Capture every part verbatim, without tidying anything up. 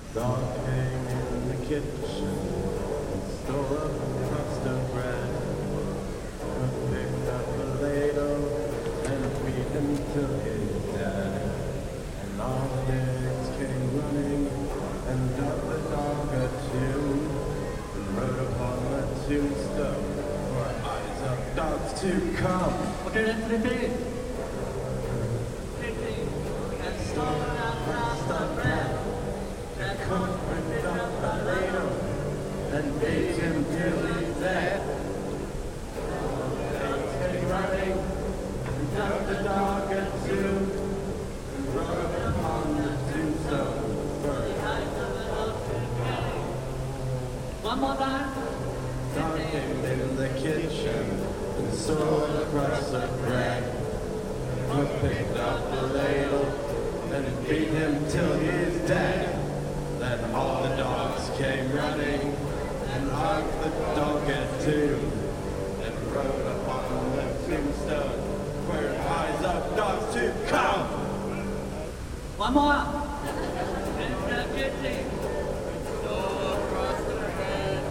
Dog came in the kitchen and stole up a crust of bread. Cook picked up a ladle and beat him till he's dead. And all the pigs came running and dug the dog a tune and wrote upon the tombstone for eyes of dogs to come. Okay, let's repeat. Picking and stolen a crust of bread. The cook picked up a ladle and beat him till he's dead. Pigs came running and dug the dog a tune and wrote upon the tombstone for eyes of dogs to come. One more time. Dog came in the kitchen and stole a crust of bread. Cook picked up the ladle and beat him till he's dead. Then all the dogs came running and hugged the dog at two and wrote upon the tombstone where eyes of dogs to come. One more. And kitchen. Stole across the bread.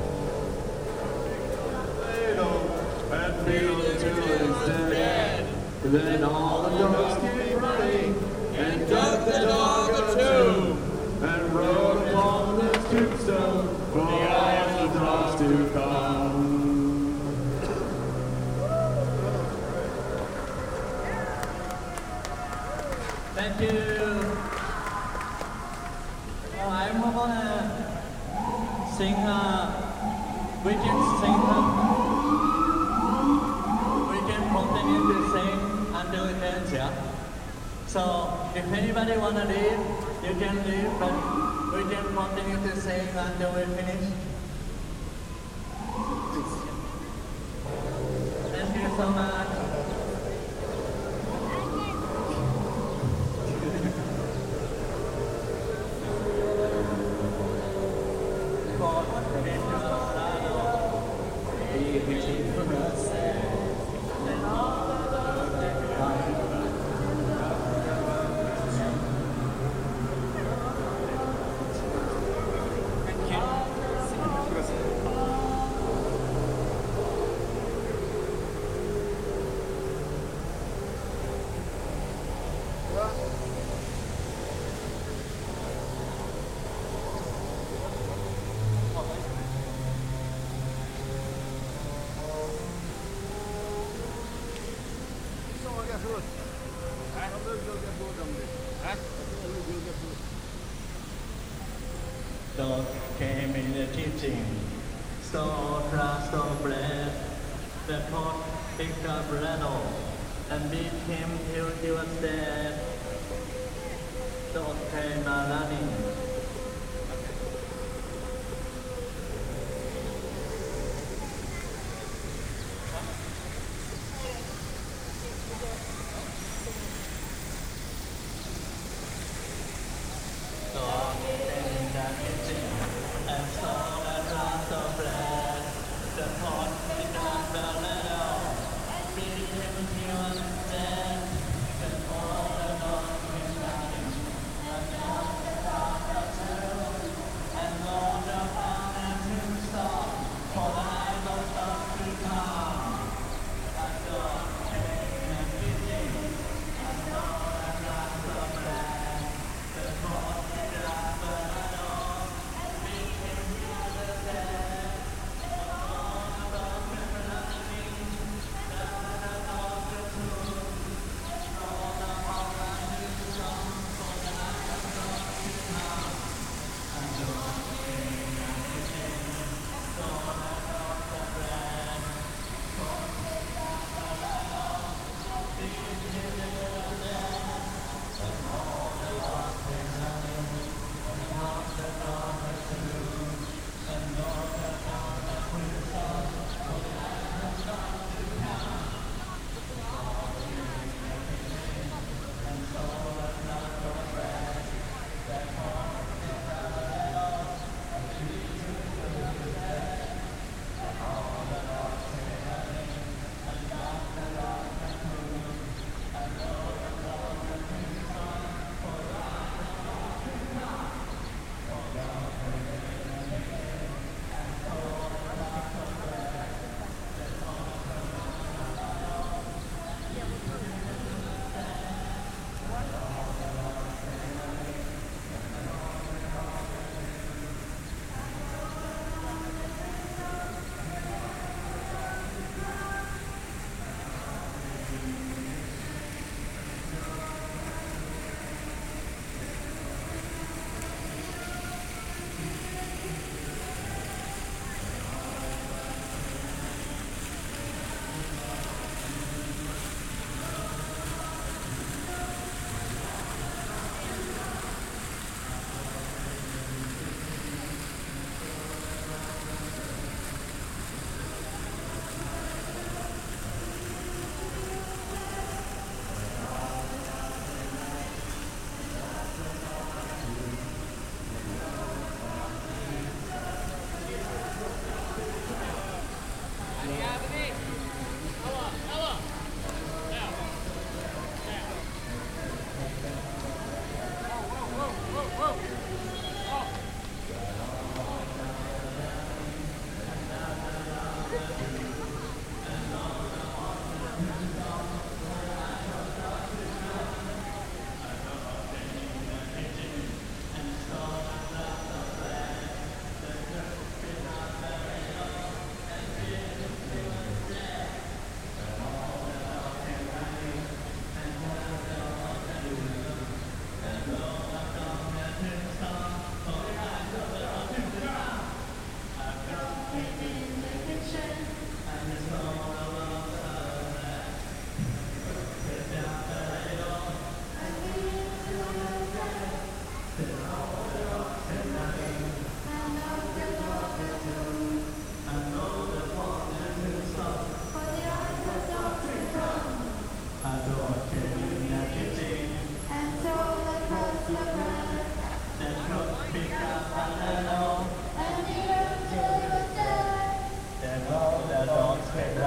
And beat him till he's dead. Then all the dogs came running and dug the dog a tomb and wrote upon the tombstone for all the dogs to come. Thank you. Well, I'm gonna sing. Uh, we can sing. Uh, we can continue to sing until it ends, yeah. So if anybody wanna leave, you can leave, but we can continue to sing until we finish. Thank you so much. Dog came in the kitchen, stole a crust of bread. The pot picked up Reno and beat him till he was dead. Dog came a running. Dog came in the kitchen and stole a crust of bread. The pot picked up Reno, beat him till he was dead. Then all the dogs came running and dug the dog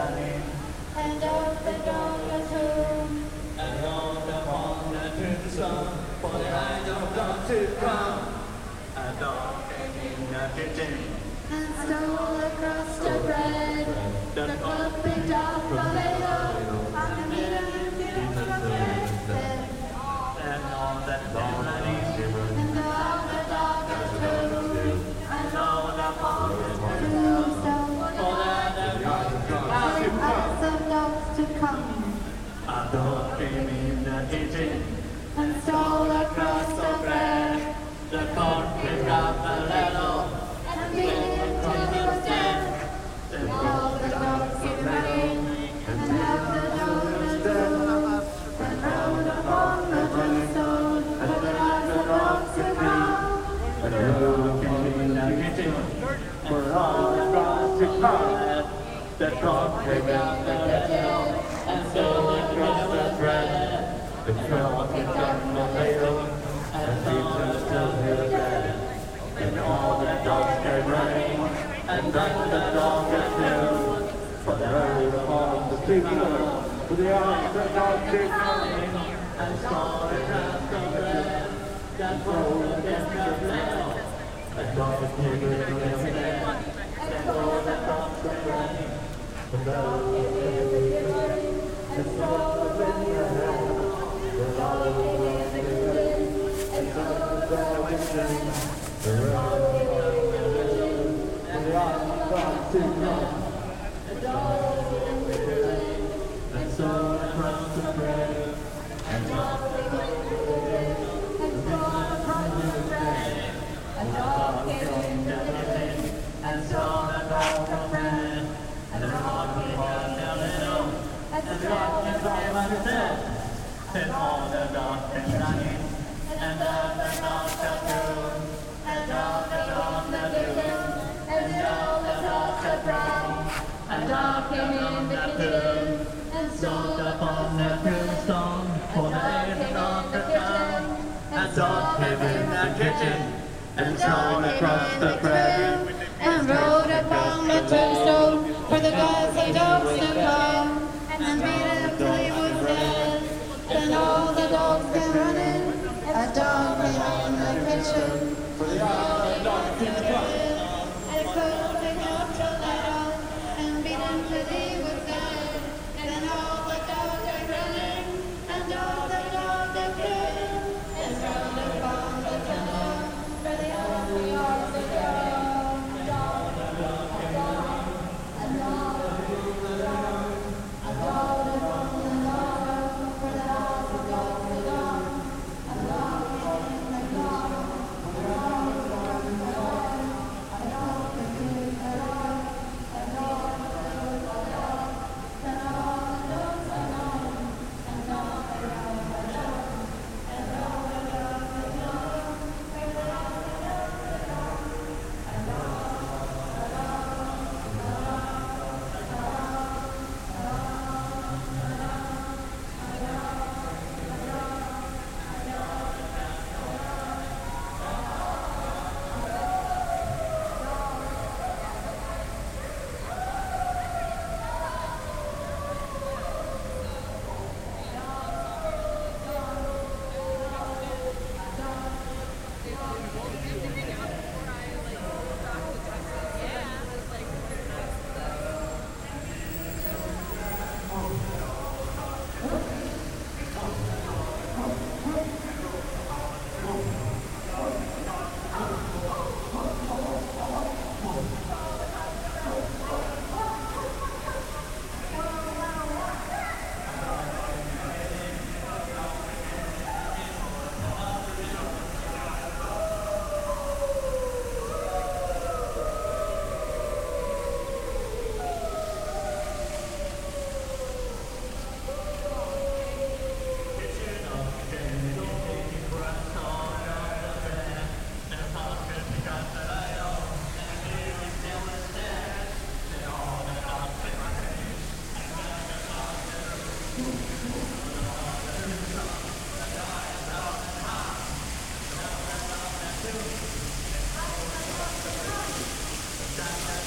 running, and of the dog too. and all the on the tombstone, for the eyes of God to come. A dog came in the kitchen, And stole across the bread. The cook picked up a ladle, and the meat and the and all that dog running, and all the dogs too. and all the on the Tombstone, for the lots of dogs to come. a dog came in the kitchen, And stole across the bread. the cook picked up a ladle, And beat him till he was dead. and All the dogs came running, and half the dogs too. And round upon the tombstone, for the lots of dogs to come. a dog came in the kitchen, for all the dogs to come. The cook picked up the ladle, and stole across the bread. The cook picked up the ladle, and beat him till he was dead. And all the dogs came running, and then the dog got killed. For the road upon the people, for the eyes of God to come, and saw the crowd come bread, that rolled against the flail. And God came in the day, and all the dogs came running, and those who came in the day, and saw the wind in the hand, and all the dogs came running, and saw the salvation. The road and the eyes of God to come. And so across the bread, and God came and saw across the bread, and God came and saw the dog of bread, and the dog came down the little, and God came by and said, then all the dogs came running, and then the dogs got through, and all the dogs got through, and all the dogs got brown. A dog came in the kitchen, and Stood stole upon the tombstone, for the eight of the town. And dog came in the kitchen, and stole across the bread. and rode upon the tombstone for the gods and dogs to come, and beat him till he was dead. Then all the dogs came running, a dog came in the kitchen, For the eyes of God to come. and a cook picked up the ladle, and beat him till he was dead. Then all the dogs came running, and all the dogs that came, and rode upon the tombstone for the only arms of God. That